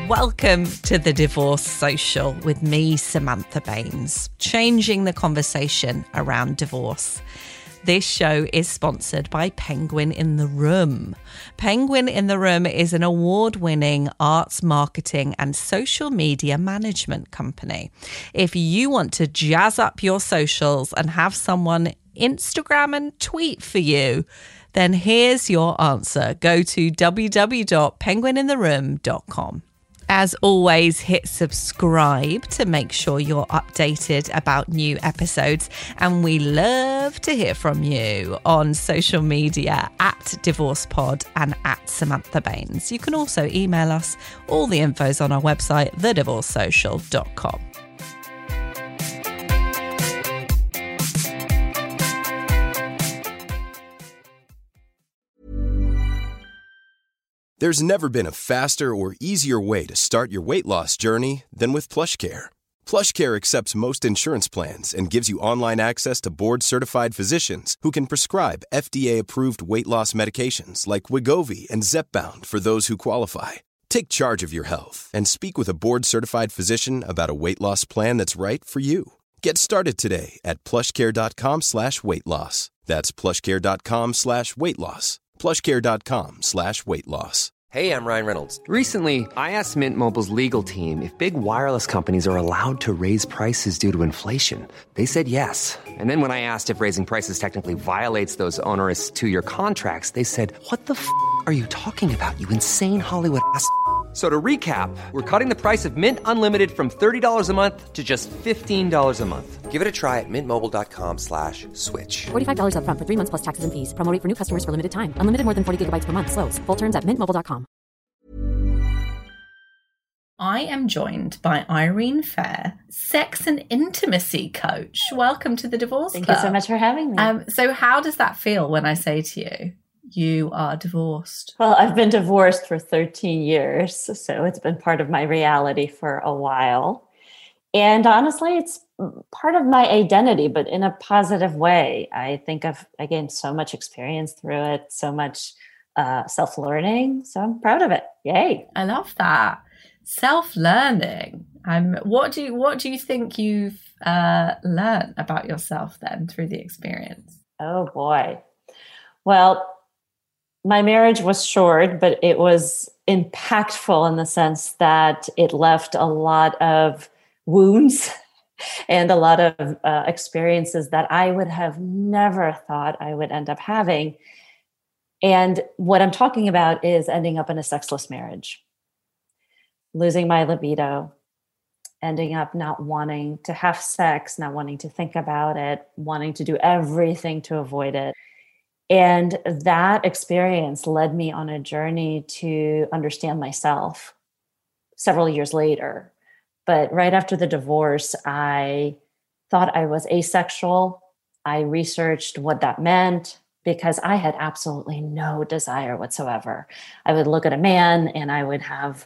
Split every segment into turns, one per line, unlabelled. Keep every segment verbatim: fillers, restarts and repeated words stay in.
Welcome to the Divorce Social with me, Samantha Baines, changing the conversation around divorce. This show is sponsored by Penguin in the Room. Penguin in the Room is an award-winning arts marketing and social media management company. If you want to jazz up your socials and have someone Instagram and tweet for you, then here's your answer. Go to w w w dot penguin in the room dot com. As always, hit subscribe to make sure you're updated about new episodes. And we love to hear from you on social media at DivorcePod and at Samantha Baines. You can also email us. All the info's on our website, the divorce social dot com.
There's never been a faster or easier way to start your weight loss journey than with PlushCare. PlushCare accepts most insurance plans and gives you online access to board-certified physicians who can prescribe F D A-approved weight loss medications like Wegovy and Zepbound for those who qualify. Take charge of your health and speak with a board-certified physician about a weight loss plan that's right for you. Get started today at plushcare.com slash weight loss. That's plushcare.com slash weight loss. plushcare.com slash weight loss.
Hey, I'm Ryan Reynolds. Recently, I asked Mint Mobile's legal team if big wireless companies are allowed to raise prices due to inflation. They said yes. And then when I asked if raising prices technically violates those onerous two-year contracts, they said, what the f*** are you talking about, you insane Hollywood ass f- So to recap, we're cutting the price of Mint Unlimited from thirty dollars a month to just fifteen dollars a month. Give it a try at mintmobile.com slash switch.
forty-five dollars up front for three months plus taxes and fees. Promo rate for new customers for limited time. Unlimited more than forty gigabytes per month. Slows full terms at mint mobile dot com.
I am joined by Irene Fair, sex and intimacy coach. Welcome to the Divorce
Thank
Club.
you so much for having me.
Um, so how does that feel when I say to you, you are divorced?
Well, I've been divorced for thirteen years, so it's been part of my reality for a while. And honestly, it's part of my identity, but in a positive way. I think I've, I gained so much experience through it, so much uh, self-learning. So I'm proud of it. Yay.
I love that. Self-learning. Um, what do you, what do you think you've uh, learned about yourself then through the experience?
Oh boy. Well, my marriage was short, but it was impactful in the sense that it left a lot of wounds and a lot of uh, experiences that I would have never thought I would end up having. And what I'm talking about is ending up in a sexless marriage, losing my libido, ending up not wanting to have sex, not wanting to think about it, wanting to do everything to avoid it. And that experience led me on a journey to understand myself several years later. But right after the divorce, I thought I was asexual. I researched what that meant because I had absolutely no desire whatsoever. I would look at a man and I would have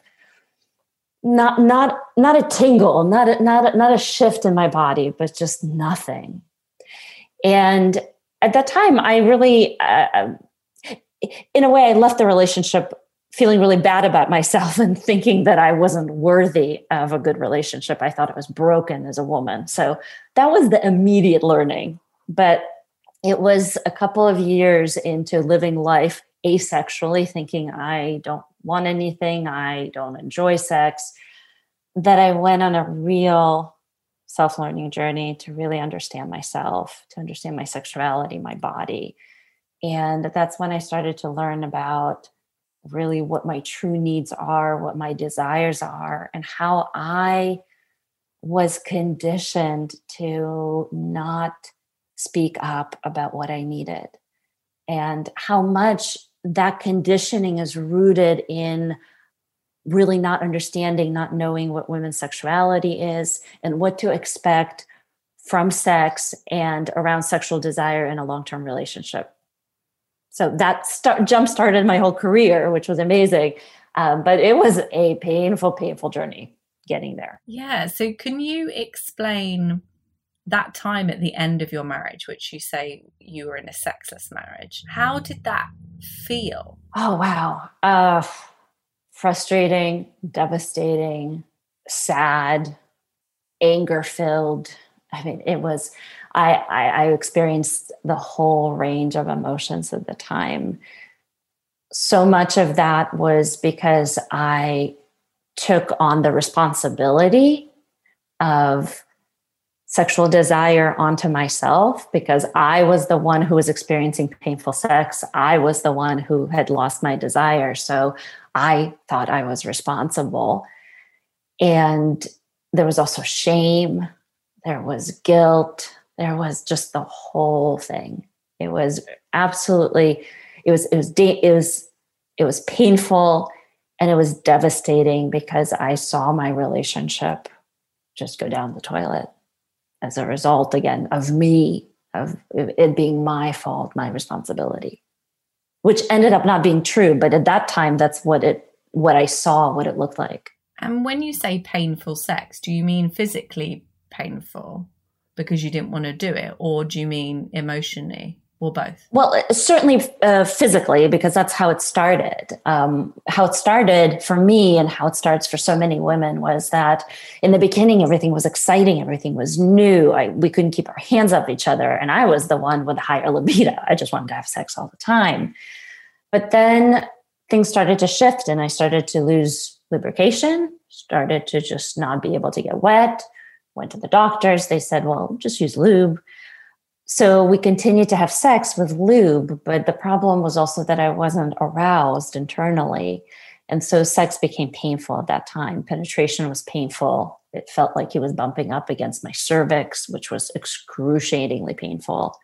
not not not a tingle, not a, not a, not a shift in my body, but just nothing. And at that time, I really, uh, in a way, I left the relationship feeling really bad about myself and thinking that I wasn't worthy of a good relationship. I thought I was broken as a woman. So that was the immediate learning. But it was a couple of years into living life asexually, thinking I don't want anything, I don't enjoy sex, that I went on a real self-learning journey to really understand myself, to understand my sexuality, my body. And that's when I started to learn about really what my true needs are, what my desires are, and how I was conditioned to not speak up about what I needed, and how much that conditioning is rooted in really not understanding, not knowing what women's sexuality is and what to expect from sex and around sexual desire in a long-term relationship. So that start, jump-started my whole career, which was amazing. Um, but it was a painful, painful journey getting there.
Yeah. So can you explain that time at the end of your marriage, which you say you were in a sexless marriage? How did that feel?
Oh, wow. Uh, frustrating, devastating, sad, anger-filled. I mean, it was, I, I, I experienced the whole range of emotions at the time. So much of that was because I took on the responsibility of sexual desire onto myself, because I was the one who was experiencing painful sex. I was the one who had lost my desire. So I thought I was responsible. And there was also shame. There was guilt. There was just the whole thing. It was absolutely, it was, it was, it was, it was painful, and it was devastating because I saw my relationship just go down the toilet as a result, again, of me, of it being my fault, my responsibility, which ended up not being true. But at that time, that's what it, what I saw, what it looked like.
And when you say painful sex, do you mean physically painful because you didn't want to do it? Or do you mean emotionally? Or both? Well,
certainly uh, physically, because that's how it started. Um, how it started for me, and how it starts for so many women, was that in the beginning, everything was exciting. Everything was new. I, we couldn't keep our hands off each other. And I was the one with the higher libido. I just wanted to have sex all the time. But then things started to shift, and I started to lose lubrication, started to just not be able to get wet. Went to the doctors. They said, well, just use lube. So we continued to have sex with lube, but the problem was also that I wasn't aroused internally. And so sex became painful at that time. Penetration was painful. It felt like he was bumping up against my cervix, which was excruciatingly painful.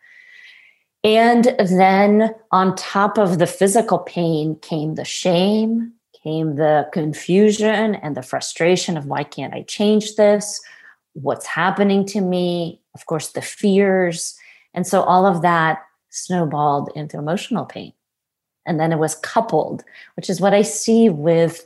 And then on top of the physical pain came the shame, came the confusion and the frustration of, why can't I change this? What's happening to me? Of course, the fears. And so all of that snowballed into emotional pain. And then it was coupled, which is what I see with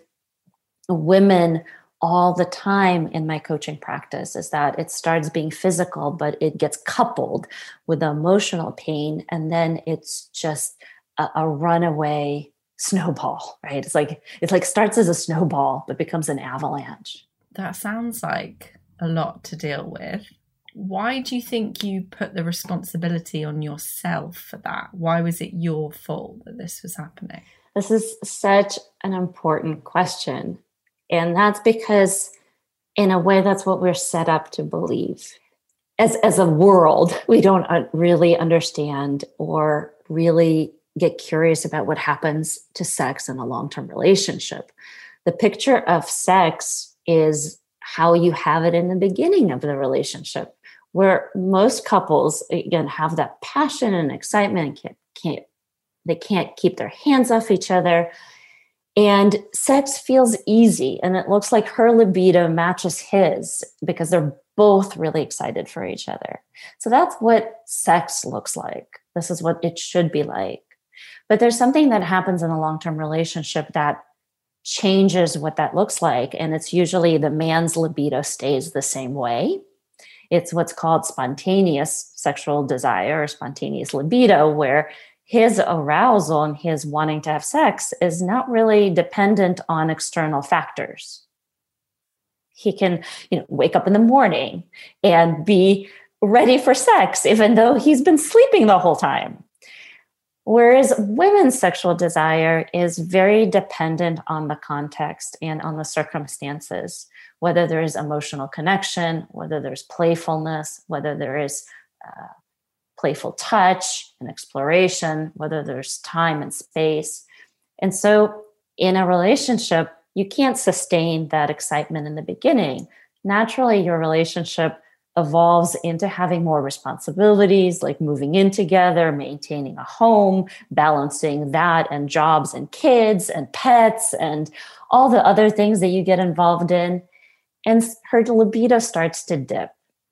women all the time in my coaching practice, is that it starts being physical, but it gets coupled with the emotional pain. And then it's just a, a runaway snowball, right? It's like, it's like starts as a snowball, but becomes an avalanche.
That sounds like a lot to deal with. Why do you think you put the responsibility on yourself for that? Why was it your fault that this was happening?
This is such an important question. And that's because, in a way, that's what we're set up to believe. As, as a world, we don't really understand or really get curious about what happens to sex in a long-term relationship. The picture of sex is how you have it in the beginning of the relationship, where most couples, again, have that passion and excitement and can't, can't, they can't keep their hands off each other. And sex feels easy, and it looks like her libido matches his because they're both really excited for each other. So that's what sex looks like. This is what it should be like. But there's something that happens in a long-term relationship that changes what that looks like. And it's usually the man's libido stays the same way. It's what's called spontaneous sexual desire or spontaneous libido, where his arousal and his wanting to have sex is not really dependent on external factors. He can, you know, wake up in the morning and be ready for sex, even though he's been sleeping the whole time. Whereas women's sexual desire is very dependent on the context and on the circumstances, whether there is emotional connection, whether there's playfulness, whether there is uh, playful touch and exploration, whether there's time and space. And so in a relationship, you can't sustain that excitement in the beginning. Naturally, your relationship evolves into having more responsibilities, like moving in together, maintaining a home, balancing that and jobs and kids and pets and all the other things that you get involved in. And her libido starts to dip.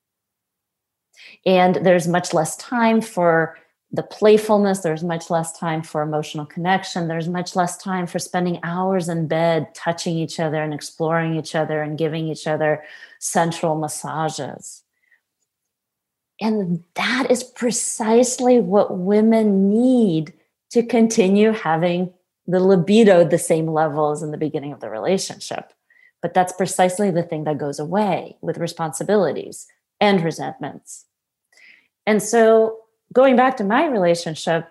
And there's much less time for the playfulness. There's much less time for emotional connection. There's much less time for spending hours in bed, touching each other and exploring each other and giving each other sensual massages. And that is precisely what women need to continue having the libido the same level as in the beginning of the relationship. But that's precisely the thing that goes away with responsibilities and resentments. And so going back to my relationship,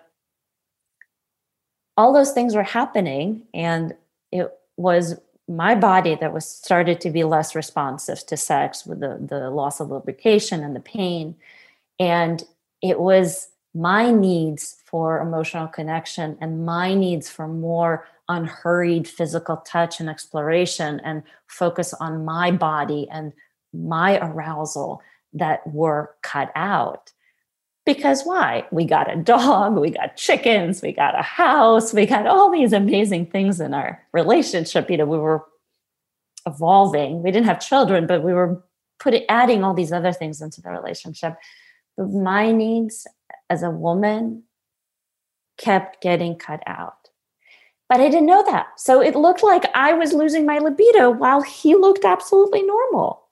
all those things were happening, and it was my body that was started to be less responsive to sex with the, the loss of lubrication and the pain. And it was my needs for emotional connection and my needs for more unhurried physical touch and exploration and focus on my body and my arousal that were cut out. Because why? We got a dog, we got chickens, we got a house, we got all these amazing things in our relationship. You know, we were evolving. We didn't have children, but we were putting, adding all these other things into the relationship. But my needs as a woman kept getting cut out. But I didn't know that. So it looked like I was losing my libido while he looked absolutely normal.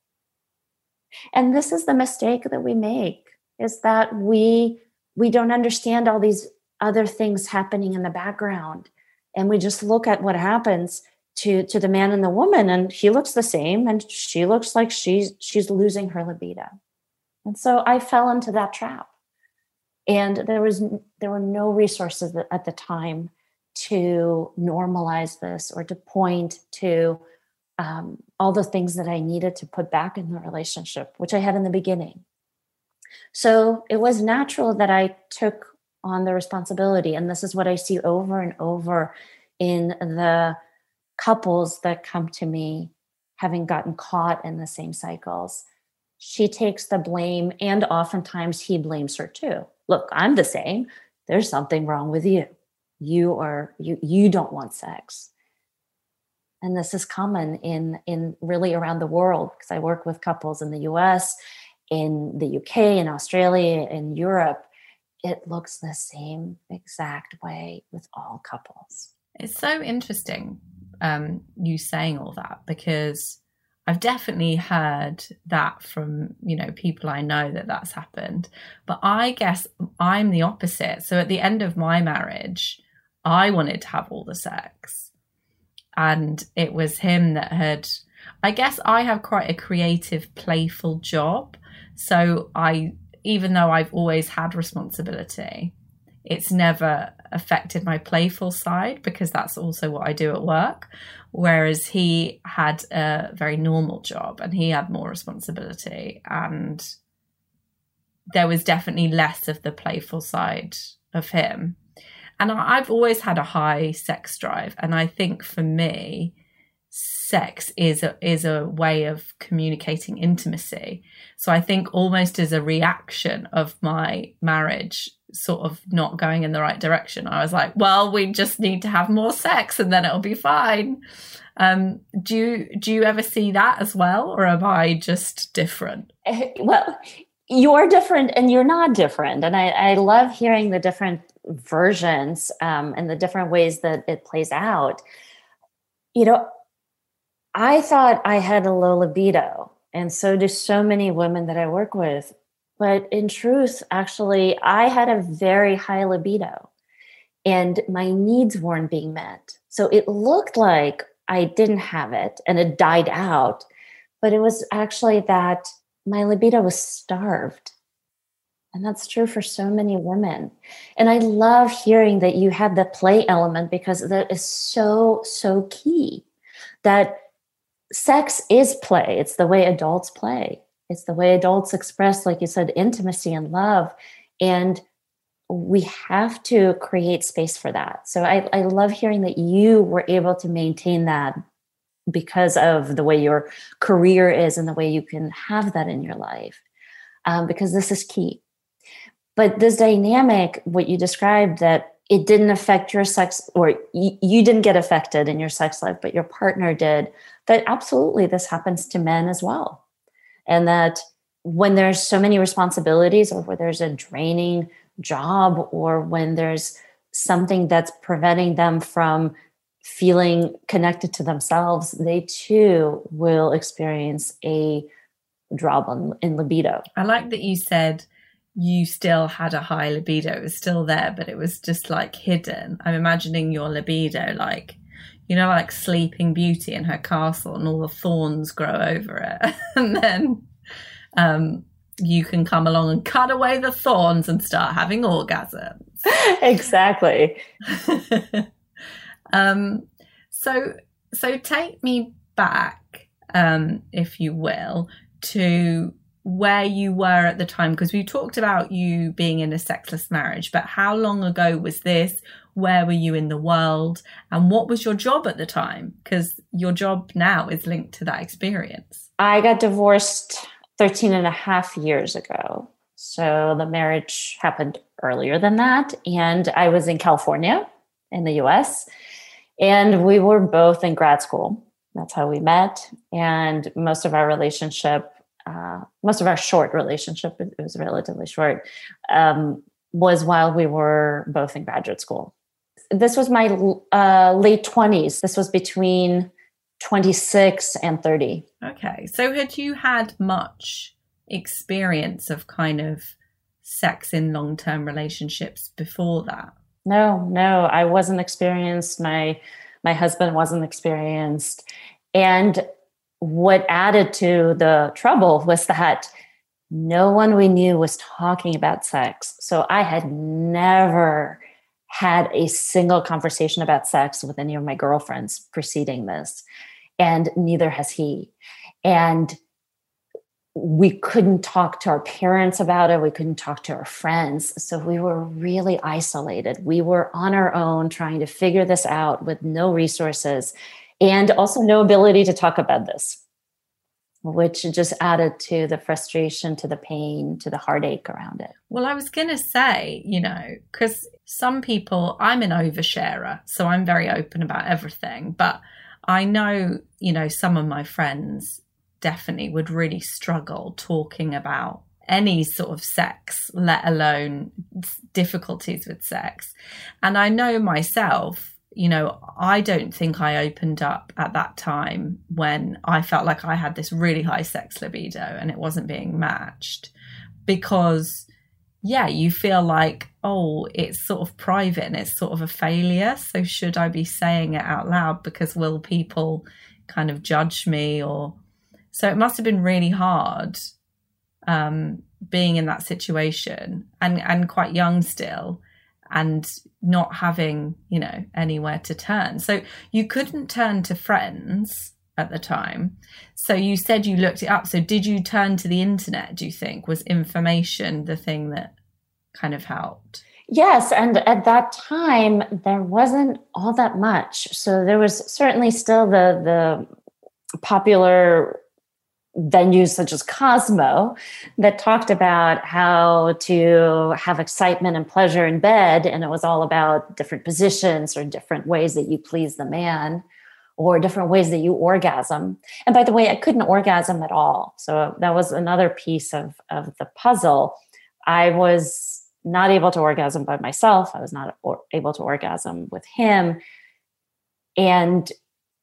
And this is the mistake that we make, is that we we don't understand all these other things happening in the background. And we just look at what happens to, to the man and the woman, and he looks the same, and she looks like she's she's losing her libido. And so I fell into that trap. And there was there were no resources at the time to normalize this or to point to um, all the things that I needed to put back in the relationship, which I had in the beginning. So it was natural that I took on the responsibility. And this is what I see over and over in the couples that come to me having gotten caught in the same cycles. She takes the blame, and oftentimes he blames her too. Look, I'm the same. There's something wrong with you. You are you you don't want sex. And this is common in in really around the world, because I work with couples in the U S, in the U K, in Australia, in Europe. It looks the same exact way with all couples.
It's so interesting um, you saying all that, because I've definitely heard that from, you know, people I know that that's happened. But I guess I'm the opposite. So at the end of my marriage, I wanted to have all the sex. And it was him that had, I guess I have quite a creative, playful job. So I, even though I've always had responsibility, it's never affected my playful side, because that's also what I do at work. Whereas he had a very normal job and he had more responsibility, and there was definitely less of the playful side of him. And I've always had a high sex drive. And I think for me, sex is a, is a way of communicating intimacy. So I think almost as a reaction of my marriage sort of not going in the right direction, I was like, well, we just need to have more sex and then it'll be fine. Um, do you, do you ever see that as well? Or am I just different?
Well, you're different and you're not different. And I, I love hearing the different versions um, and the different ways that it plays out. You know, I thought I had a low libido, and so do so many women that I work with. But in truth, actually, I had a very high libido and my needs weren't being met. So it looked like I didn't have it and it died out, but it was actually that my libido was starved. And that's true for so many women. And I love hearing that you had the play element, because that is so, so key. That sex is play. It's the way adults play. It's the way adults express, like you said, intimacy and love. And we have to create space for that. So I, I love hearing that you were able to maintain that because of the way your career is and the way you can have that in your life, um, because this is key. But this dynamic, what you described, that it didn't affect your sex, or you, you didn't get affected in your sex life, but your partner did, that absolutely this happens to men as well. And that when there's so many responsibilities, or where there's a draining job, or when there's something that's preventing them from feeling connected to themselves, they too will experience a drop in libido.
I like that you said you still had a high libido. It was still there, but it was just like hidden. I'm imagining your libido like, you know, like Sleeping Beauty in her castle and all the thorns grow over it. And then um, you can come along and cut away the thorns and start having orgasms.
Exactly.
um, so, so take me back, um, if you will, to where you were at the time, because we talked about you being in a sexless marriage, but how long ago was this? Where were you in the world? And what was your job at the time? Because your job now is linked to that experience.
I got divorced thirteen and a half years ago. So the marriage happened earlier than that. And I was in California in the U S. And we were both in grad school. That's how we met. And most of our relationship, uh, most of our short relationship, it was relatively short, um, was while we were both in graduate school. This was my uh, late twenties. This was between twenty-six and thirty.
Okay. So had you had much experience of kind of sex in long-term relationships before that?
No, no, I wasn't experienced. My, my husband wasn't experienced. And what added to the trouble was that no one we knew was talking about sex. So I had never had a single conversation about sex with any of my girlfriends preceding this, and neither has he. And we couldn't talk to our parents about it. We couldn't talk to our friends. So we were really isolated. We were on our own trying to figure this out with no resources and also no ability to talk about this, which just added to the frustration, to the pain, to the heartache around it.
Well, I was going to say, you know, because some people, I'm an oversharer, so I'm very open about everything. But I know, you know, some of my friends definitely would really struggle talking about any sort of sex, let alone difficulties with sex. And I know myself, you know, I don't think I opened up at that time when I felt like I had this really high sex libido and it wasn't being matched, because, yeah, you feel like, oh, it's sort of private and it's sort of a failure. So should I be saying it out loud, because will people kind of judge me? Or so it must have been really hard um, being in that situation and, and quite young still, and not having, you know, anywhere to turn. So you couldn't turn to friends at the time. So you said you looked it up. So did you turn to the internet, do you think? Was information the thing that kind of helped?
Yes. And at that time, there wasn't all that much. So there was certainly still the, the popular venues such as Cosmo that talked about how to have excitement and pleasure in bed. And it was all about different positions or different ways that you please the man or different ways that you orgasm. And by the way, I couldn't orgasm at all. So that was another piece of, of the puzzle. I was not able to orgasm by myself. I was not or, able to orgasm with him. And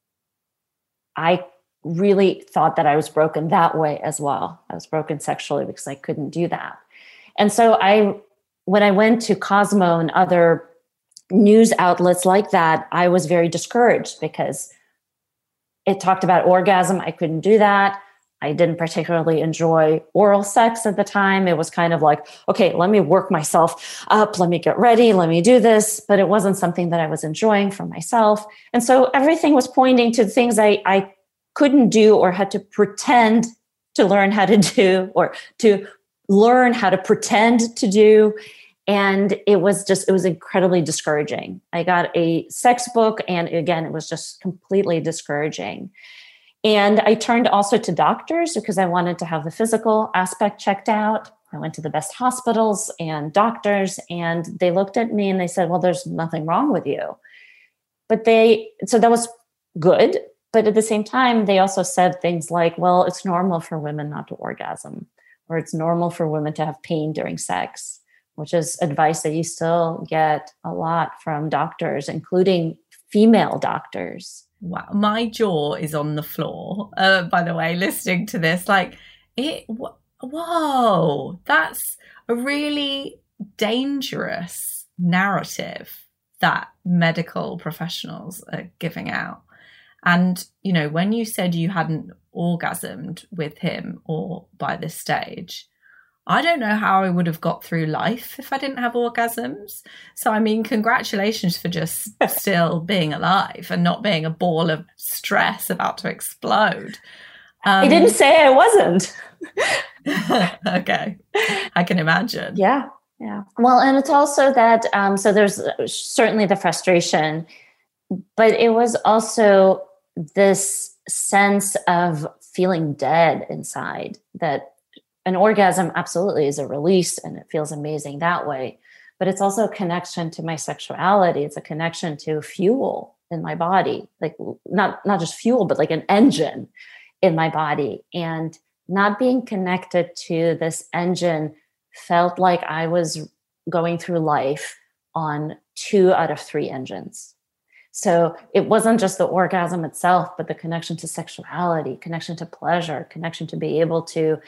I really thought that I was broken that way as well. I was broken sexually because I couldn't do that. And so I, when I went to Cosmo and other news outlets like that, I was very discouraged because it talked about orgasm. I couldn't do that. I didn't particularly enjoy oral sex at the time. It was kind of like, okay, let me work myself up. Let me get ready. Let me do this. But it wasn't something that I was enjoying for myself. And so everything was pointing to things I, I couldn't do or had to pretend to learn how to do, or to learn how to pretend to do. And it was just, it was incredibly discouraging. I got a sex book, and again, it was just completely discouraging. And I turned also to doctors because I wanted to have the physical aspect checked out. I went to the best hospitals and doctors, and they looked at me and they said, well, there's nothing wrong with you. But they, so that was good. But at the same time, they also said things like, well, it's normal for women not to orgasm, or it's normal for women to have pain during sex, which is advice that you still get a lot from doctors, including female doctors.
Wow. My jaw is on the floor, uh, by the way, listening to this. Like, it, whoa, that's,
a really dangerous narrative that medical professionals are giving out. And, you know, when you said you hadn't orgasmed with him or by this stage, I don't know how I would have got through life if I didn't have orgasms. So, I mean, congratulations for just still being alive and not being a ball of stress about to explode. Um,
I didn't say I wasn't.
Okay. I can imagine.
Yeah. Yeah. Well, and it's also that, um, so there's certainly the frustration, but it was also this sense of feeling dead inside, that an orgasm absolutely is a release and it feels amazing that way. But it's also a connection to my sexuality. It's a connection to fuel in my body, like not, not just fuel, but like an engine in my body. And not being connected to this engine felt like I was going through life on two out of three engines. So it wasn't just the orgasm itself, but the connection to sexuality, connection to pleasure, connection to be able to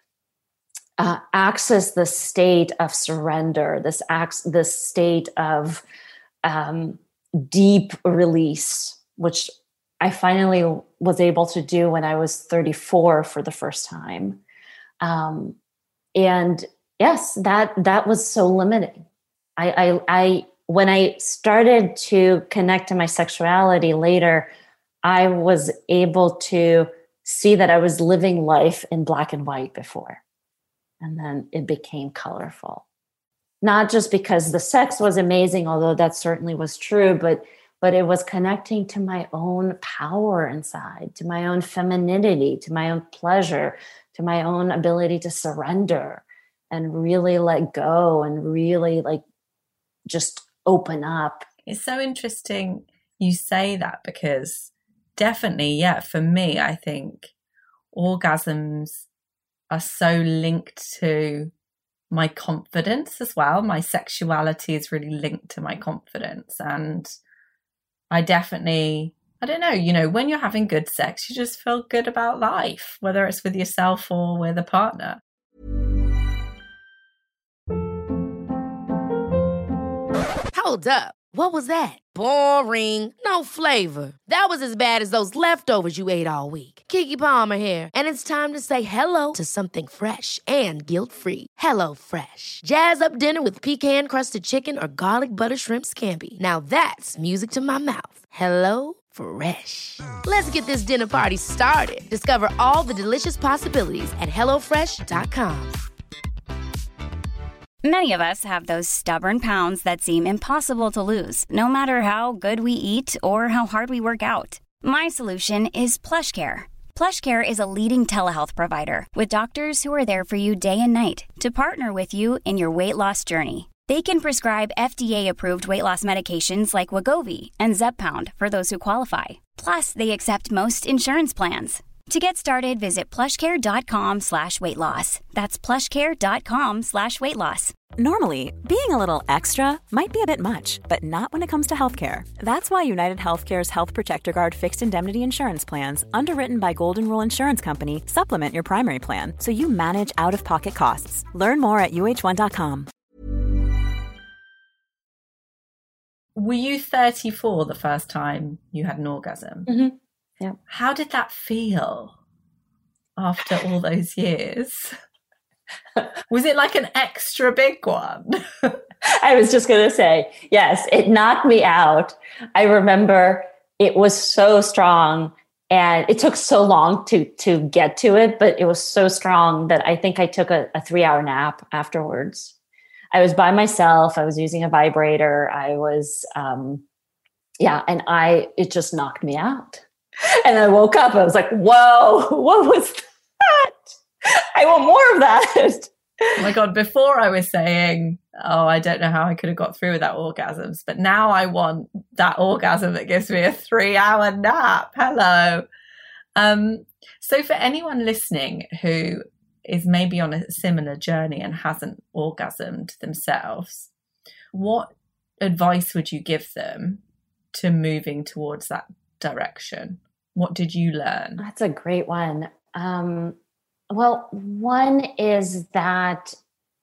uh, access the state of surrender, this acts, this state of um, deep release, which I finally was able to do when I was thirty-four for the first time. Um, and yes, that, that was so limiting. I, I, I, when I started to connect to my sexuality later, I was able to see that I was living life in black and white before. And then it became colorful. Not just because the sex was amazing, although that certainly was true, but but it was connecting to my own power inside, to my own femininity, to my own pleasure, to my own ability to surrender and really let go and really like just open up.
It's so interesting you say that, because definitely, yeah, for me, I think orgasms are so linked to my confidence as well. My sexuality is really linked to my confidence. And I definitely, I don't know, you know, when you're having good sex, you just feel good about life, whether it's with yourself or with a partner.
Hold up. What was that? Boring. No flavor. That was as bad as those leftovers you ate all week. Keke Palmer here. And it's time to say hello to something fresh and guilt-free. Hello Fresh. Jazz up dinner with pecan-crusted chicken or garlic butter shrimp scampi. Now that's music to my mouth. Hello Fresh. Let's get this dinner party started. Discover all the delicious possibilities at hello fresh dot com.
Many of us have those stubborn pounds that seem impossible to lose, no matter how good we eat or how hard we work out. My solution is PlushCare. PlushCare is a leading telehealth provider with doctors who are there for you day and night to partner with you in your weight loss journey. They can prescribe F D A-approved weight loss medications like Wegovy and Zepbound for those who qualify. Plus, they accept most insurance plans. To get started, visit plushcare.com slash weight loss. That's plushcare.com slash weight loss.
Normally, being a little extra might be a bit much, but not when it comes to healthcare. That's why United Healthcare's Health Protector Guard fixed indemnity insurance plans, underwritten by Golden Rule Insurance Company, supplement your primary plan so you manage out-of-pocket costs. Learn more at U H one dot com.
Were you thirty-four the first time you had an orgasm?
Mm-hmm. Yeah.
How did that feel after all those years? Was it like an extra big one?
I was just going to say, yes, it knocked me out. I remember it was so strong and it took so long to, to get to it, but it was so strong that I think I took a, a three hour nap afterwards. I was by myself. I was using a vibrator. I was, um, yeah, and I, it just knocked me out. And I woke up, I was like, whoa, what was that? I want more of that.
Oh my God, before I was saying, oh, I don't know how I could have got through without orgasms, but now I want that orgasm that gives me a three hour nap. Hello. Um, so for anyone listening who is maybe on a similar journey and hasn't orgasmed themselves, what advice would you give them to moving towards that direction? What did you learn?
That's a great one. Um, well, one is that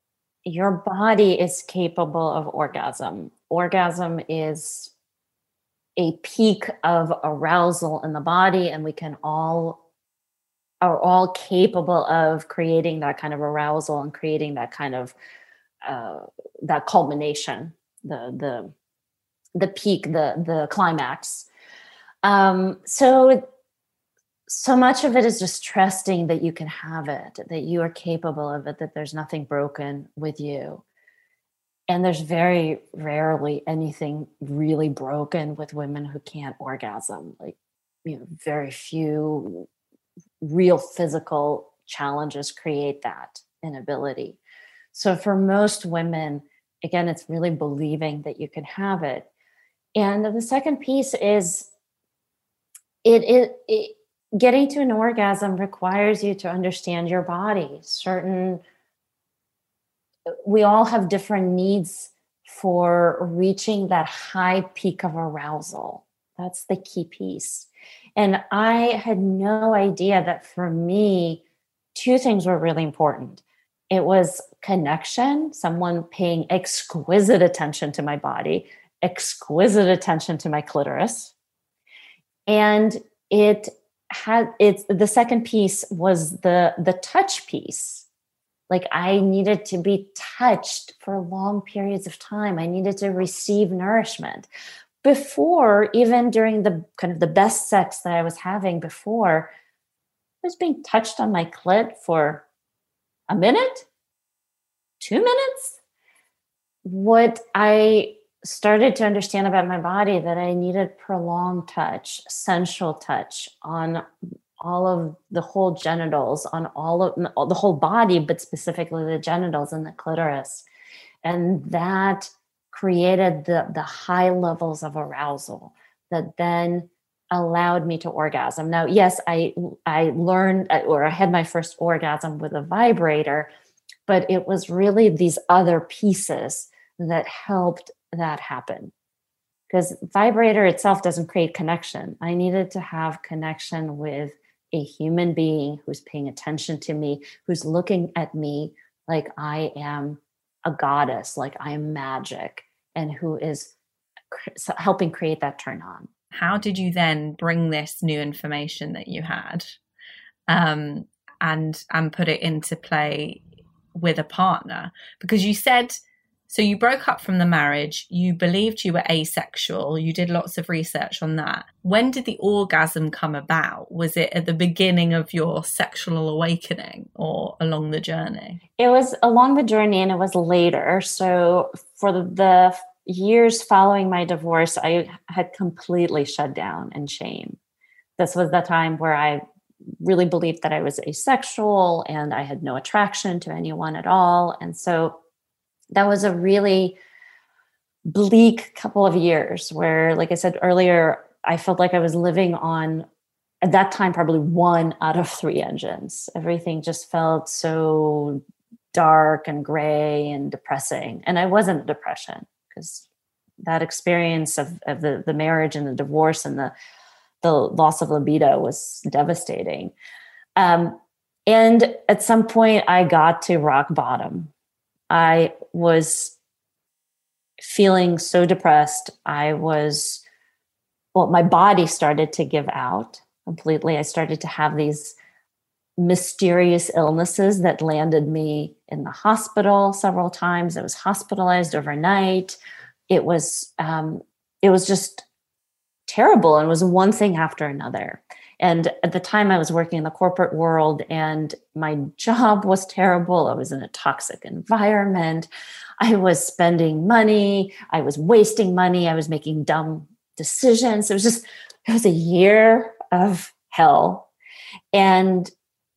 your body is capable of orgasm. Orgasm is a peak of arousal in the body, and we can all are all capable of creating that kind of arousal and creating that kind of uh, that culmination, the the the peak, the the climax. Um, so so much of it is just trusting that you can have it, that you are capable of it, that there's nothing broken with you. And there's very rarely anything really broken with women who can't orgasm. Like, you know, very few real physical challenges create that inability. So for most women, again, it's really believing that you can have it. And the second piece is it, it, it getting to an orgasm requires you to understand your body. Certain, we all have different needs for reaching that high peak of arousal. That's the key piece. And I had no idea that for me, two things were really important. It was connection, someone paying exquisite attention to my body, exquisite attention to my clitoris. And it had, it's the second piece was the, the touch piece. Like, I needed to be touched for long periods of time. I needed to receive nourishment. Before, even during the kind of the best sex that I was having before, I was being touched on my clit for a minute, two minutes. What I started to understand about my body, that I needed prolonged touch, sensual touch on all of the whole genitals, on all of the whole body, but specifically the genitals and the clitoris. And that created the, the high levels of arousal that then allowed me to orgasm. Now, yes, I I learned, or I had my first orgasm with a vibrator, but it was really these other pieces that helped that happen. Because vibrator itself doesn't create connection. I needed to have connection with a human being who's paying attention to me, who's looking at me like I am a goddess, like I am magic, and who is cr- helping create that turn on.
How did you then bring this new information that you had um, and and put it into play with a partner? Because you said, so you broke up from the marriage, you believed you were asexual, you did lots of research on that. When did the orgasm come about? Was it at the beginning of your sexual awakening or along the journey?
It was along the journey, and it was later. So for the, the years following my divorce, I had completely shut down in shame. This was the time where I really believed that I was asexual and I had no attraction to anyone at all. And so that was a really bleak couple of years where, like I said earlier, I felt like I was living on, at that time, probably one out of three engines. Everything just felt so dark and gray and depressing. And I wasn't depression, because that experience of, of the, the marriage and the divorce and the, the loss of libido was devastating. Um, and at some point I got to rock bottom. I was feeling so depressed. I was, well, my body started to give out completely. I started to have these mysterious illnesses that landed me in the hospital several times. I was hospitalized overnight. It was, um, it was just terrible. And it was one thing after another. And at the time I was working in the corporate world, and my job was terrible. I was in a toxic environment. I was spending money. I was wasting money. I was making dumb decisions. It was just, it was a year of hell. And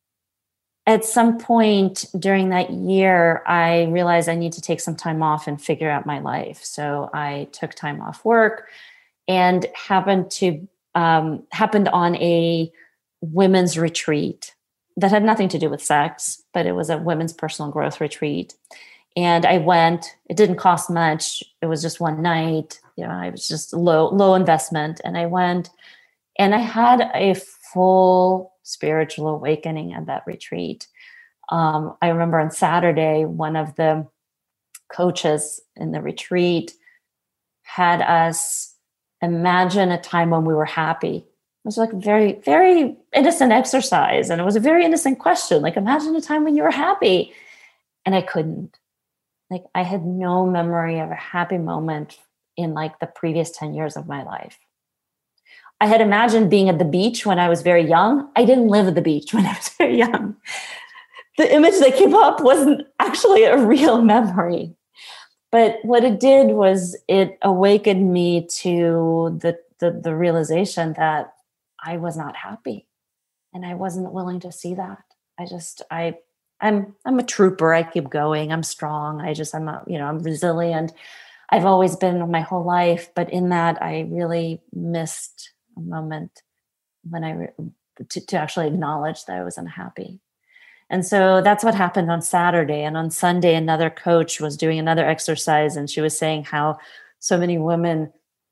at some point during that year, I realized I need to take some time off and figure out my life. So I took time off work and happened to Um, happened on a women's retreat that had nothing to do with sex, but it was a women's personal growth retreat. And I went. It didn't cost much. It was just one night. You know, I was just low, low investment. And I went, and I had a full spiritual awakening at that retreat. Um, I remember on Saturday, one of the coaches in the retreat had us imagine a time when we were happy. It was like a very, very innocent exercise. And it was a very innocent question. Like, imagine a time when you were happy. And I couldn't. Like, I had no memory of a happy moment in like the previous ten years of my life. I had imagined being at the beach when I was very young. I didn't live at the beach when I was very young. The image that came up wasn't actually a real memory. But what it did was it awakened me to the, the, the realization that I was not happy, and I wasn't willing to see that. I just, I, I'm, I'm a trooper. I keep going. I'm strong. I just, I'm, a, you know, I'm resilient. I've always been my whole life, but in that I really missed a moment when I, re- to, to actually acknowledge that I was unhappy. And so that's what happened on Saturday. And on Sunday, another coach was doing another exercise, and she was saying how so many women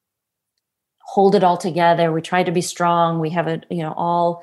hold it all together. We try to be strong. We have it, you know, all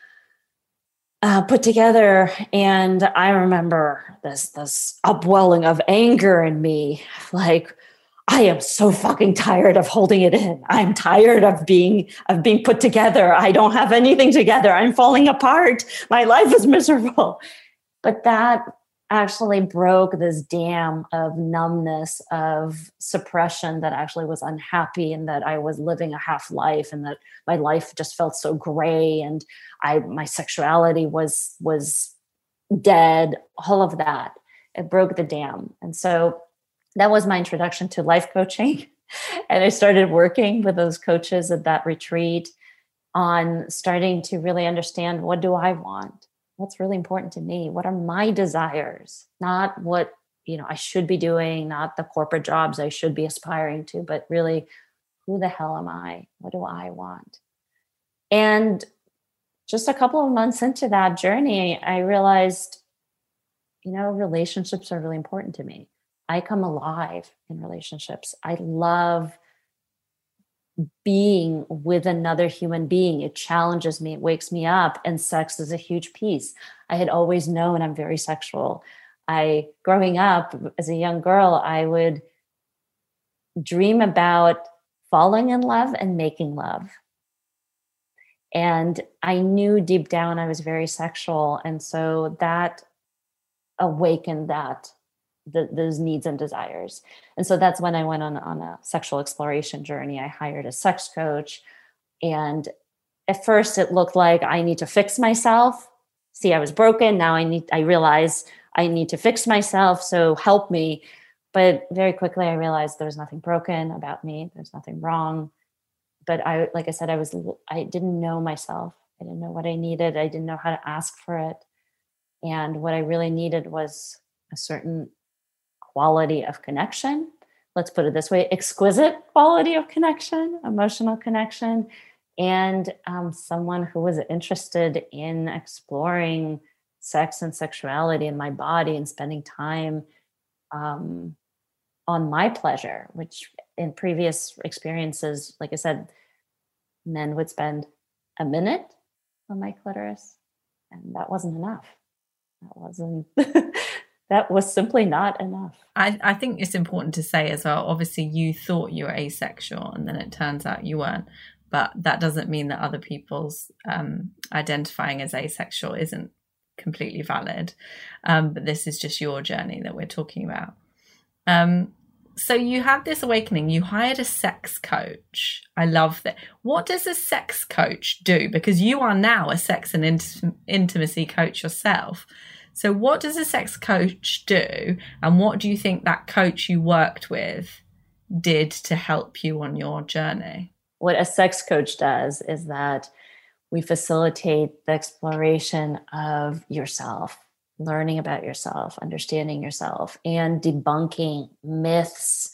uh, put together. And I remember this, this upwelling of anger in me, like, I am so fucking tired of holding it in. I'm tired of being of being put together. I don't have anything together. I'm falling apart. My life is miserable. But that actually broke this dam of numbness, of suppression that actually was unhappy, and that I was living a half life, and that my life just felt so gray, and I my sexuality was was dead. All of that. It broke the dam. And so that was my introduction to life coaching. And I started working with those coaches at that retreat on starting to really understand, what do I want? What's really important to me? What are my desires? Not what, you know, I should be doing, not the corporate jobs I should be aspiring to, but really, who the hell am I? What do I want? And just a couple of months into that journey, I realized, you know, relationships are really important to me. I come alive in relationships. I love being with another human being. It challenges me. It wakes me up. And sex is a huge piece. I had always known I'm very sexual. I, growing up as a young girl, I would dream about falling in love and making love. And I knew deep down I was very sexual. And so that awakened that The, those needs and desires. And so that's when I went on, on a sexual exploration journey. I hired a sex coach. And at first it looked like I need to fix myself. See, I was broken. Now I need, I realize I need to fix myself. So help me. But very quickly I realized there was nothing broken about me. There's nothing wrong. But I, like I said, I was, I didn't know myself. I didn't know what I needed. I didn't know how to ask for it. And what I really needed was a certain quality of connection. Let's put it this way, exquisite quality of connection, emotional connection, and um, someone who was interested in exploring sex and sexuality in my body and spending time um, on my pleasure, which in previous experiences, like I said, men would spend a minute on my clitoris, and that wasn't enough. That wasn't... That was simply not enough.
I, I think it's important to say as well, obviously you thought you were asexual and then it turns out you weren't. But that doesn't mean that other people's um, identifying as asexual isn't completely valid. Um, but this is just your journey that we're talking about. Um, so you had this awakening. You hired a sex coach. I love that. What does a sex coach do? Because you are now a sex and int- intimacy coach yourself. So what does a sex coach do? And what do you think that coach you worked with did to help you on your journey?
What a sex coach does is that we facilitate the exploration of yourself, learning about yourself, understanding yourself, and debunking myths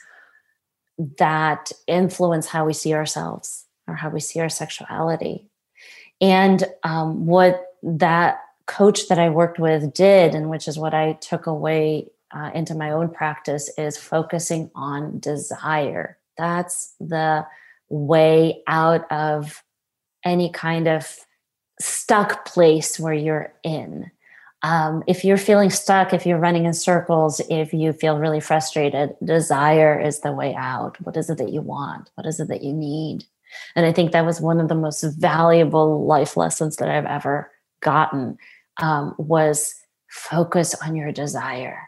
that influence how we see ourselves or how we see our sexuality. And um, what that coach that I worked with did, and which is what I took away uh, into my own practice, is focusing on desire. That's the way out of any kind of stuck place where you're in. Um, if you're feeling stuck, if you're running in circles, if you feel really frustrated, desire is the way out. What is it that you want? What is it that you need? And I think that was one of the most valuable life lessons that I've ever gotten, um, was focus on your desire.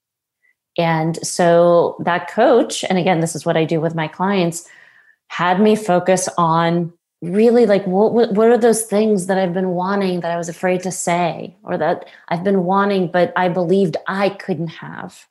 And so that coach, and again, this is what I do with my clients, had me focus on really like, what, what are those things that I've been wanting that I was afraid to say, or that I've been wanting, but I believed I couldn't have,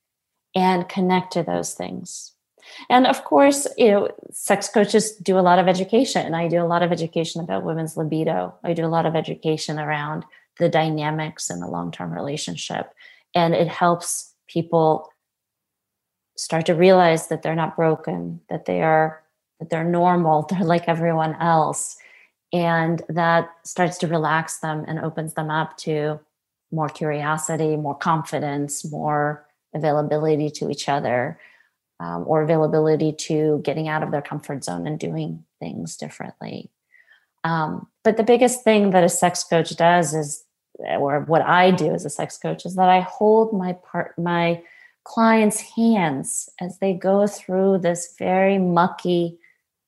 and connect to those things. And of course, you know, sex coaches do a lot of education. I do a lot of education about women's libido. I do a lot of education around the dynamics in a long-term relationship. And it helps people start to realize that they're not broken, that they are, that they're normal, they're like everyone else. And that starts to relax them and opens them up to more curiosity, more confidence, more availability to each other, um, or availability to getting out of their comfort zone and doing things differently. Um, but the biggest thing that a sex coach does is, or what I do as a sex coach, is that I hold my part, my clients' hands as they go through this very mucky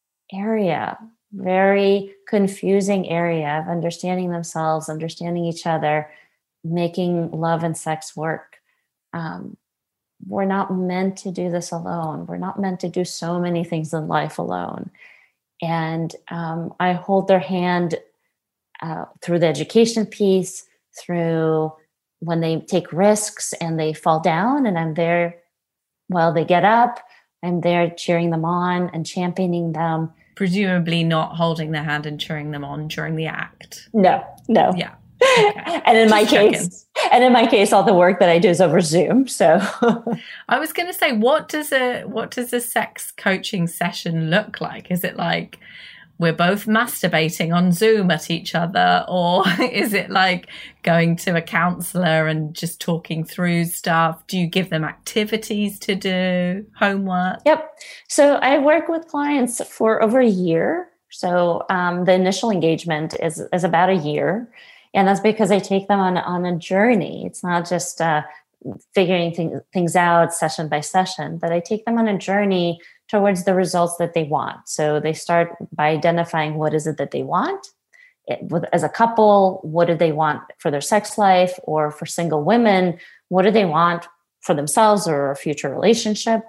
area, very confusing area of understanding themselves, understanding each other, making love and sex work. Um, we're not meant to do this alone. We're not meant to do so many things in life alone. And um, I hold their hand uh, through the education piece, through when they take risks and they fall down, and I'm there while they get up. I'm there cheering them on and championing them.
Presumably not holding their hand and cheering them on during the act.
No, no.
Yeah. Okay.
And in
Just
my
checking.
case, and in my case, all the work that I do is over Zoom. So
I was going to say, what does a what does a sex coaching session look like? Is it like we're both masturbating on Zoom at each other, or is it like going to a counselor and just talking through stuff? Do you give them activities to do, homework?
Yep. So I work with clients for over a year. So um, the initial engagement is is about a year. And that's because I take them on, on a journey. It's not just uh, figuring thing, things out session by session, but I take them on a journey towards the results that they want. So they start by identifying what is it that they want. It, with, as a couple, what do they want for their sex life? Or for single women, what do they want for themselves or a future relationship?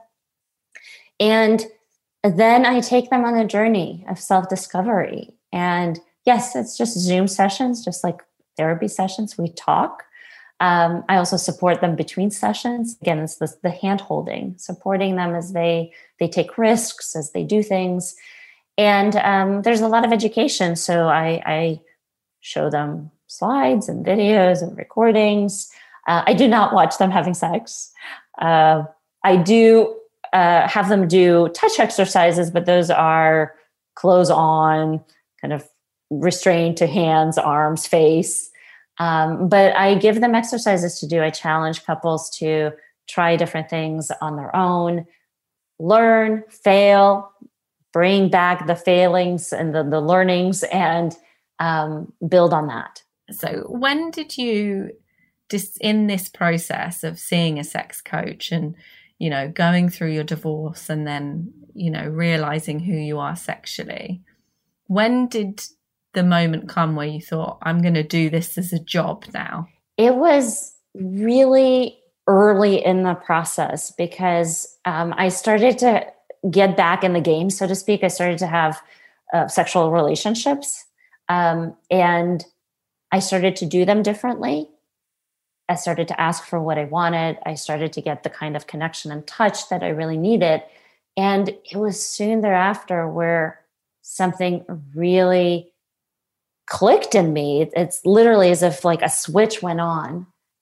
And then I take them on a journey of self-discovery. And yes, it's just Zoom sessions, just like therapy sessions. We talk. Um, I also support them between sessions. Again, it's the, the hand-holding, supporting them as they they take risks, as they do things. And um, there's a lot of education. So I, I show them slides and videos and recordings. Uh, I do not watch them having sex. Uh, I do uh, have them do touch exercises, but those are clothes on, kind of restrained to hands, arms, face. Um, but I give them exercises to do. I challenge couples to try different things on their own, learn, fail, bring back the failings and the, the learnings, and um, build on that.
So when did you, just in this process of seeing a sex coach and, you know, going through your divorce and then, you know, realizing who you are sexually, when did the moment come where you thought, I'm going to do this as a job now?
It was really early in the process because um, I started to get back in the game, so to speak. I started to have uh, sexual relationships um, and I started to do them differently. I started to ask for what I wanted. I started to get the kind of connection and touch that I really needed. And it was soon thereafter where something really clicked in me. It's literally as if like a switch went on.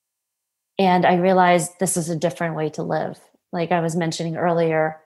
And I realized this is a different way to live. Like I was mentioning earlier,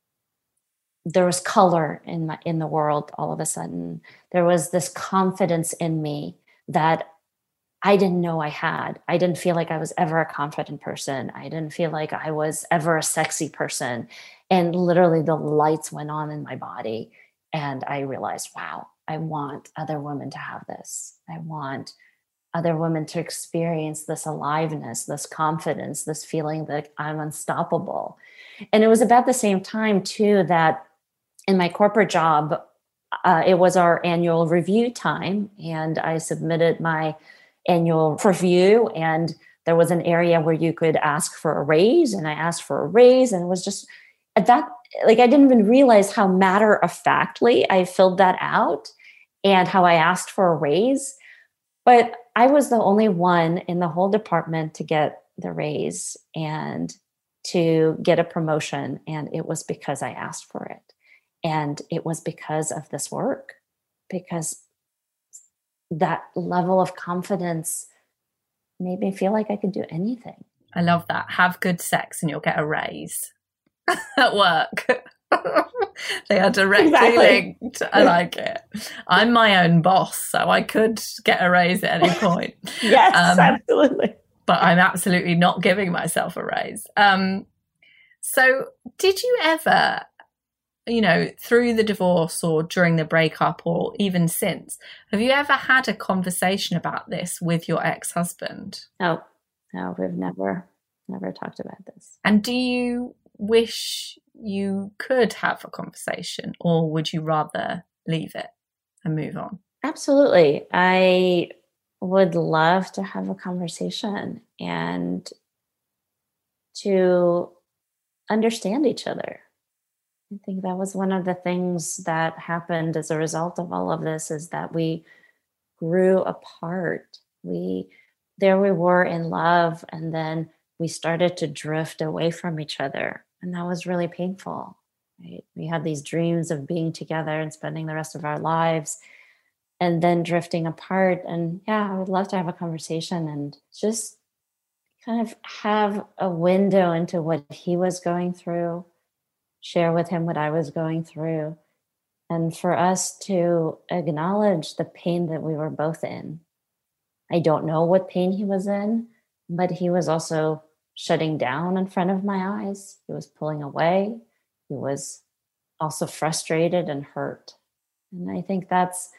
there was color in my, in the world all of a sudden. There was this confidence in me that I didn't know I had. I didn't feel like I was ever a confident person. I didn't feel like I was ever a sexy person. And literally the lights went on in my body. And I realized, wow, I want other women to have this. I want other women to experience this aliveness, this confidence, this feeling that I'm unstoppable. And it was about the same time too that in my corporate job, uh, it was our annual review time, and I submitted my annual review, and there was an area where you could ask for a raise, and I asked for a raise, and it was just at that, like, I didn't even realize how matter of factly I filled that out and how I asked for a raise. But I was the only one in the whole department to get the raise and to get a promotion. And it was because I asked for it. And it was because of this work, because that level of confidence made me feel like I could do anything.
I love that. Have good sex and you'll get a raise at work. They are directly exactly. linked. I like it. I'm my own boss, so I could get a raise at any point.
Yes, um, absolutely.
But I'm absolutely not giving myself a raise. Um, so did you ever, you know, through the divorce or during the breakup or even since, have you ever had a conversation about this with your ex-husband?
No, no, we've never, never talked about this.
And do you wish you could have a conversation, or would you rather leave it and move on?
Absolutely. I would love to have a conversation and to understand each other. I think that was one of the things that happened as a result of all of this, is that we grew apart. We, there we were in love, and then we started to drift away from each other. And that was really painful, right? We had these dreams of being together and spending the rest of our lives, and then drifting apart. And yeah, I would love to have a conversation and just kind of have a window into what he was going through, share with him what I was going through, and for us to acknowledge the pain that we were both in. I don't know what pain he was in, but he was also shutting down in front of my eyes. He was pulling away. He was also frustrated and hurt. And I think that's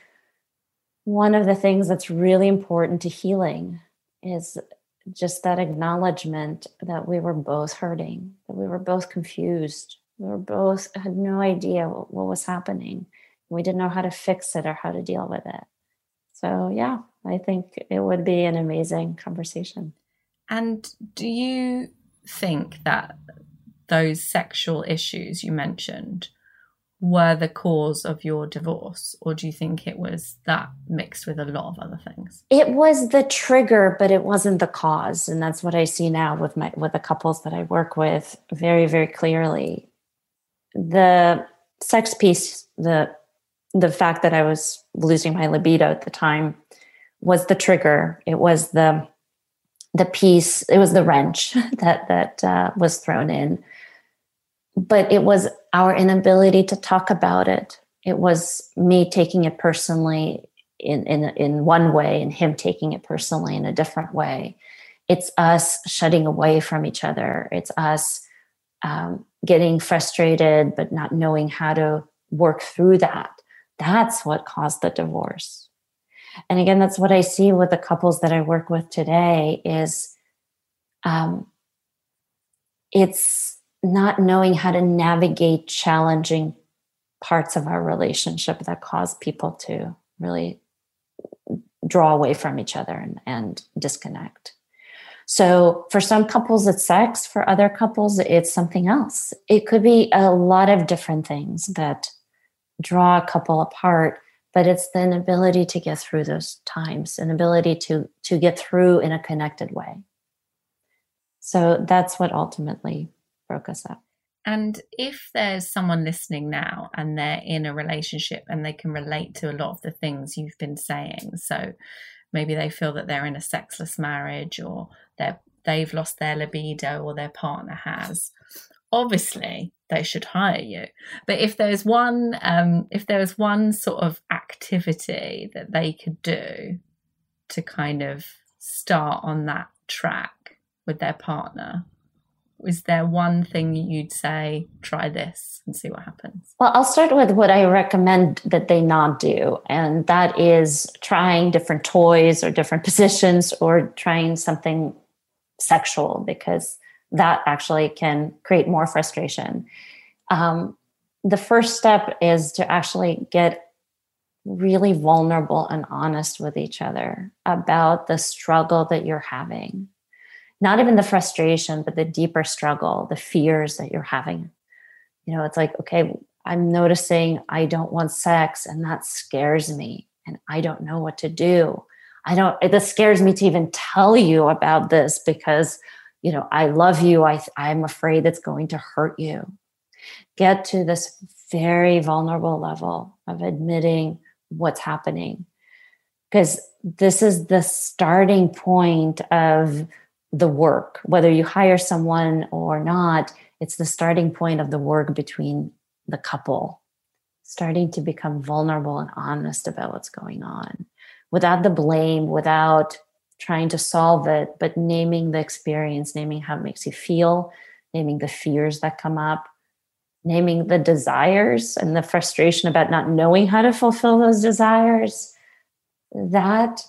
one of the things that's really important to healing, is just that acknowledgement that we were both hurting, that we were both confused. We were both had no idea what, what was happening. We didn't know how to fix it or how to deal with it. So yeah, I think it would be an amazing conversation.
And do you think that those sexual issues you mentioned were the cause of your divorce, or do you think it was that mixed with a lot of other things?
It was the trigger, but it wasn't the cause. And that's what I see now with my with the couples that I work with very, very clearly. The sex piece, the the fact that I was losing my libido at the time was the trigger. It was the the piece, it was the wrench that that uh, was thrown in. But it was our inability to talk about it. It was me taking it personally in, in, in one way and him taking it personally in a different way. It's us shutting away from each other. It's us um, getting frustrated, but not knowing how to work through that. That's what caused the divorce. And again, that's what I see with the couples that I work with today is um, it's not knowing how to navigate challenging parts of our relationship that cause people to really draw away from each other and, and disconnect. So for some couples, it's sex. For other couples, it's something else. It could be a lot of different things that draw a couple apart. But it's the inability to get through those times, an ability to to get through in a connected way. So that's what ultimately broke us up.
And if there's someone listening now and they're in a relationship and they can relate to a lot of the things you've been saying, so maybe they feel that they're in a sexless marriage, or they're, they've lost their libido, or their partner has, obviously they should hire you. But if there's one, um, if there was one sort of activity that they could do to kind of start on that track with their partner, is there one thing you'd say, try this and see what happens?
Well, I'll start with what I recommend that they not do. And that is trying different toys or different positions or trying something sexual, because that actually can create more frustration. Um, the first step is to actually get really vulnerable and honest with each other about the struggle that you're having. Not even the frustration, but the deeper struggle, the fears that you're having. You know, it's like, okay, I'm noticing I don't want sex and that scares me and I don't know what to do. I don't, it scares me to even tell you about this because, you know, I love you. I, I'm afraid it's going to hurt you. Get to this very vulnerable level of admitting what's happening, because this is the starting point of the work. Whether you hire someone or not, it's the starting point of the work between the couple, starting to become vulnerable and honest about what's going on without the blame, without trying to solve it, but naming the experience, naming how it makes you feel, naming the fears that come up, naming the desires and the frustration about not knowing how to fulfill those desires. That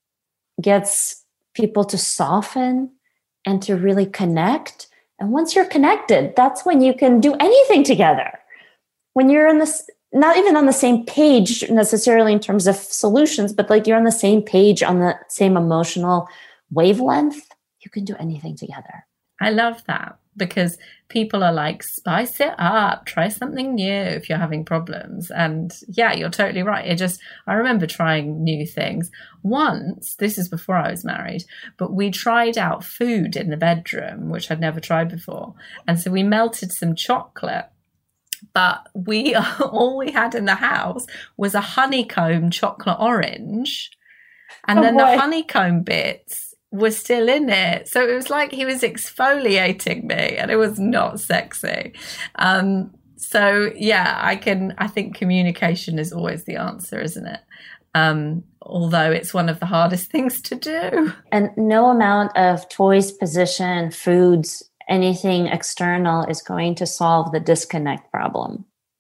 gets people to soften and to really connect. And once you're connected, that's when you can do anything together. When you're in this, not even on the same page necessarily in terms of solutions, but like you're on the same page, on the same emotional wavelength, you can do anything together.
I love that, because people are like, spice it up, try something new if you're having problems. And yeah, you're totally right. It just, I remember trying new things. Once, this is before I was married, but we tried out food in the bedroom, which I'd never tried before. And so we melted some chocolate, but we, all we had in the house was a honeycomb chocolate orange. And
oh
then
boy.
the honeycomb bits was still in it. So it was like he was exfoliating me, and it was not sexy. Um, so yeah, I can, I think communication is always the answer, isn't it? Um, although it's one of the hardest things to do.
And no amount of toys, position, foods, anything external is going to solve the disconnect problem.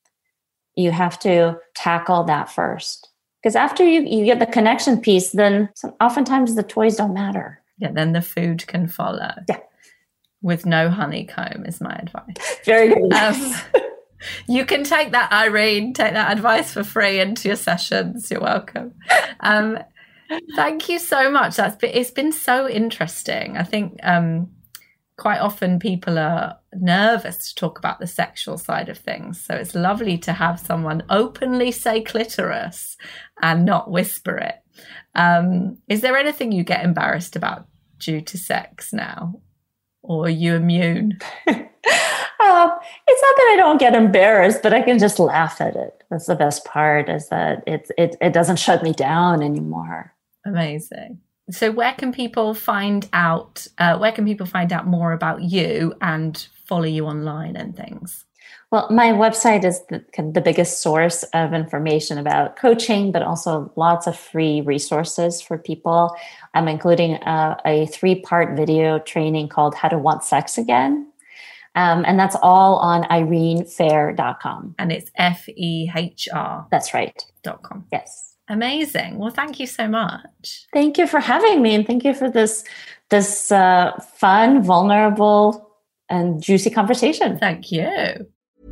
You have to tackle that first. Because after you, you get the connection piece, then some, oftentimes the toys don't matter.
Yeah, then the food can follow.
Yeah.
With no honeycomb is my advice.
Very good.
Um, you can take that, Irene, take that advice for free into your sessions. You're welcome. Um, thank you so much. That's been, it's been so interesting. I think um, quite often people are nervous to talk about the sexual side of things. So it's lovely to have someone openly say clitoris and not whisper it. Um, is there anything you get embarrassed about due to sex now? Or are you immune?
uh, it's not that I don't get embarrassed, but I can just laugh at it. That's the best part, is that it, it, it doesn't shut me down anymore.
Amazing. So where can people find out, uh, where can people find out more about you and follow you online and things?
Well, my website is the, the biggest source of information about coaching, but also lots of free resources for people. I'm including a, a three-part video training called How to Want Sex Again. Um, and that's all on irene fair dot com.
And it's F E H R.
That's right.
Dot com.
Yes.
Amazing. Well, thank you so much.
Thank you for having me. And thank you for this, this uh, fun, vulnerable, and juicy conversation.
Thank you.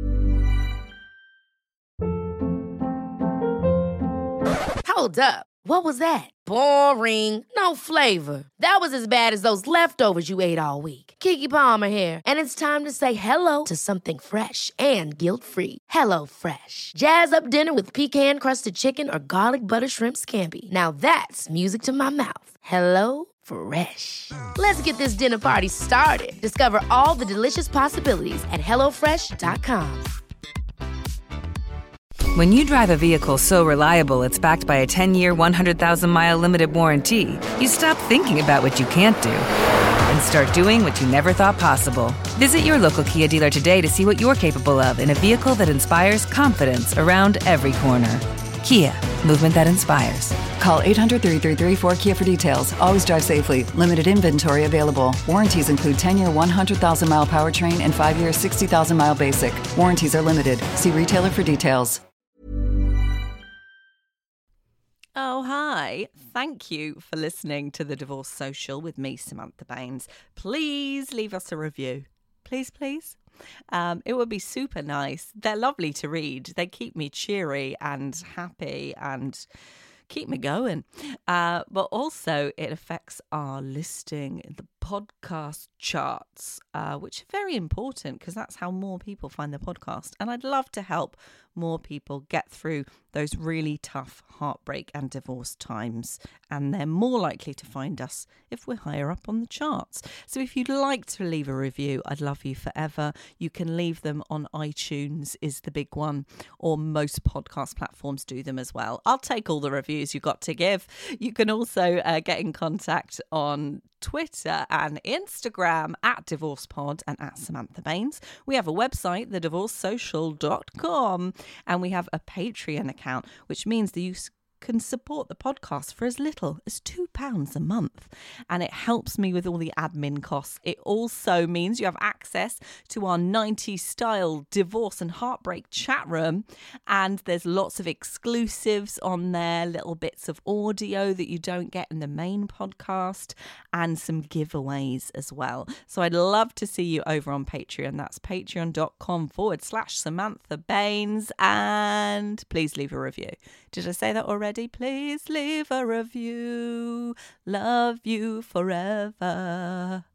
Hold up. What was that? Boring. No flavor. That was as bad as those leftovers you ate all week. Keke Palmer here. And it's time to say hello to something fresh and guilt-free. Hello Fresh. Jazz up dinner with pecan-crusted chicken or garlic butter shrimp scampi. Now that's music to my mouth. Hello Fresh. Let's get this dinner party started. Discover all the delicious possibilities at hello fresh dot com.
When you drive a vehicle so reliable it's backed by a ten-year, one hundred thousand mile limited warranty, you stop thinking about what you can't do and start doing what you never thought possible. Visit your local Kia dealer today to see what you're capable of in a vehicle that inspires confidence around every corner. Kia, movement that inspires.
Call eight hundred, three three three, four K I A for details. Always drive safely. Limited inventory available. Warranties include ten-year, one hundred thousand mile powertrain and five-year, sixty thousand mile basic. Warranties are limited. See retailer for details.
Oh, hi. Thank you for listening to The Divorce Social with me, Samantha Baines. Please leave us a review. Please, please. Um, it would be super nice. They're lovely to read. They keep me cheery and happy and keep me going. Uh, but also it affects our listing in the podcast charts, uh, which are very important because that's how more people find the podcast. And I'd love to help more people get through those really tough heartbreak and divorce times. And they're more likely to find us if we're higher up on the charts. So if you'd like to leave a review, I'd love you forever. You can leave them on iTunes is the big one, or most podcast platforms do them as well. I'll take all the reviews you've got to give. You can also uh, get in contact on Twitter and Instagram at DivorcePod and at Samantha Baines. We have a website, the divorce social dot com, and we have a Patreon account, which means that you can support the podcast for as little as two pounds a month. And it helps me with all the admin costs. It also means you have access to our nineties style divorce and heartbreak chat room. And there's lots of exclusives on there, little bits of audio that you don't get in the main podcast, and some giveaways as well. So I'd love to see you over on Patreon. That's patreon.com forward slash Samantha Baines. And please leave a review. Did I say that already? Please leave a review. Love you forever.